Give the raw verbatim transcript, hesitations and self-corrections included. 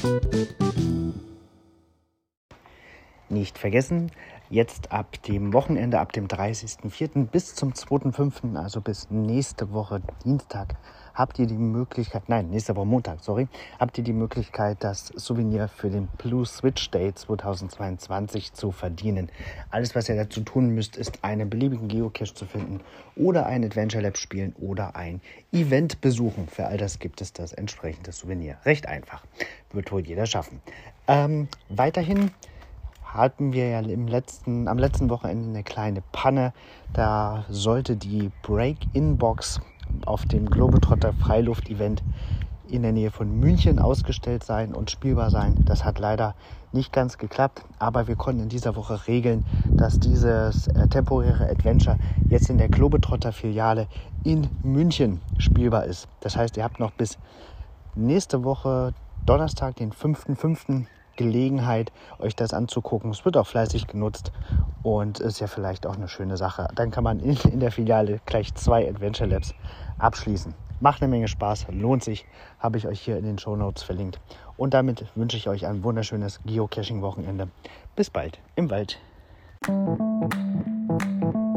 Nicht vergessen, jetzt ab dem Wochenende, ab dem dreißigsten vierten bis zum zweiten fünften, also bis nächste Woche Dienstag, habt ihr die Möglichkeit, nein, nächste Woche Montag, sorry, habt ihr die Möglichkeit, das Souvenir für den Blue Switch Day zweitausendzweiundzwanzig zu verdienen. Alles, was ihr dazu tun müsst, ist einen beliebigen Geocache zu finden oder ein Adventure Lab spielen oder ein Event besuchen. Für all das gibt es das entsprechende Souvenir. Recht einfach. Wird wohl jeder schaffen. Ähm, weiterhin hatten wir ja im letzten, am letzten Wochenende eine kleine Panne. Da sollte die Break-In-Box auf dem Globetrotter Freiluft-Event in der Nähe von München ausgestellt sein und spielbar sein. Das hat leider nicht ganz geklappt, aber wir konnten in dieser Woche regeln, dass dieses äh, temporäre Adventure jetzt in der Globetrotter-Filiale in München spielbar ist. Das heißt, ihr habt noch bis nächste Woche Donnerstag, den fünften fünften Gelegenheit, euch das anzugucken. Es wird auch fleißig genutzt und ist ja vielleicht auch eine schöne Sache. Dann kann man in, in der Filiale gleich zwei Adventure Labs abschließen. Macht eine Menge Spaß, lohnt sich, habe ich euch hier in den Shownotes verlinkt. Und damit wünsche ich euch ein wunderschönes Geocaching-Wochenende. Bis bald im Wald.